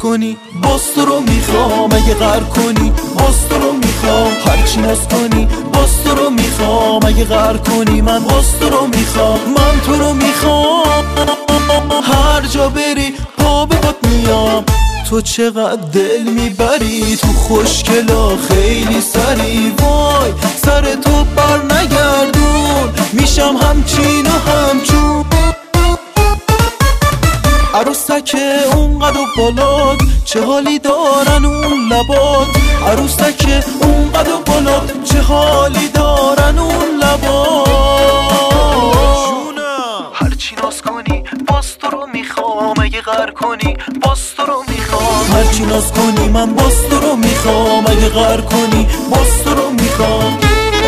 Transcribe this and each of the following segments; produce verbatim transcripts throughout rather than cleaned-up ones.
کنی باز تو رو میخوام، اگه غر کنی باز تو رو میخوام، هرچی ناز کنی باز تو رو میخوام، اگه غر کنی من باز تو رو میخوام، من تو رو میخوام، هر جا بری پا به پات میام، تو چقدر دل میبری تو خوشگلا خیلی سری، وای سر تو بر نگردون میشم همچین و همچون، عروسک اونقدر بالات چه حالی دارن اون لبات، عروسک اونقدر بالات چه حالی دارن اون لبات، هرچی ناز کنی باز تو رو میخوام، اگه غر کنی باز تو رو میخوام، هرچی ناز کنی من باز تو رو میخوام، اگه غر کنی باز تو رو میخوام.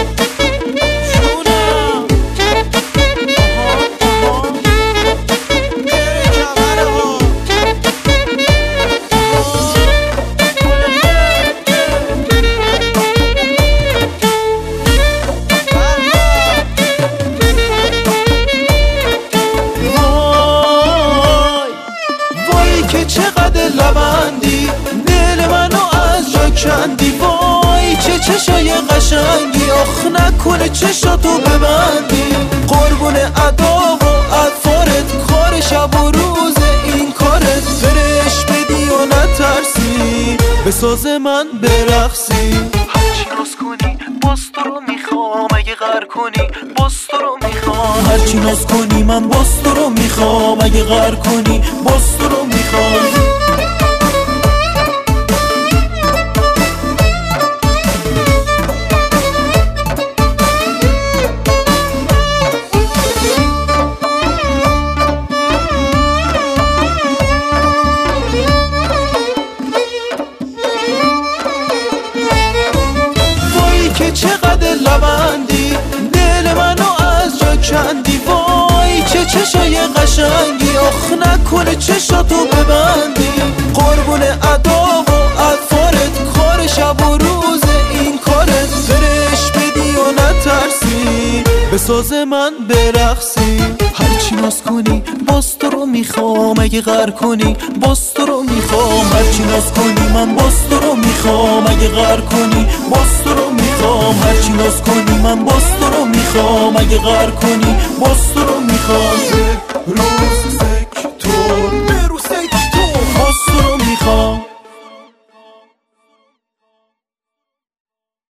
که چقدر لبندی دل منو از جا کندی، وای چه چشای قشنگی، آخ نکنه چشاتو ببندی، قربون ادا و اطفارت، کار شب و روز این کارت، فرش بدی و نترسی به ساز من برقصی، هرچی ناز کنی باز تو رو میخوام، اگه غر کنی باز تو رو میخوام، هرچی ناز کنی من باز تو رو میخوام، اگه غر کنی باز تو رو میخوام. که چقدر لبندی دل منو از جا کندی، وای چه چشای قشنگی، آخ نکنه چشاتو ببندی، قربون ادا و اطفارت، کار شب و روز این کارت، فرش بدی و نترسی به ساز من برقصی، هرچی ناز کنی باز تو رو میخوام، اگه غر کنی باز تو رو میخوام، هرچی ناز کنی من باز تو رو میخوام، اگه غر کنی باز تو رو میخوام، هرچی ناز کنی من باز تو رو میخوام، اگه غر کنی باز تو رو میخوام.